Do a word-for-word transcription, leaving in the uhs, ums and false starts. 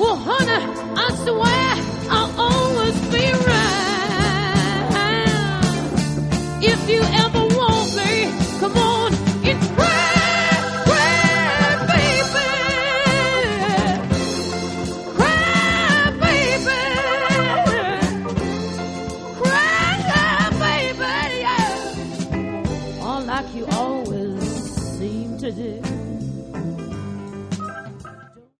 Well, honey, I swear I'll always be right. If you ever want me, come on, it's cry, cry, baby. Cry, baby. Cry, baby, yeah. All like you always seem to do.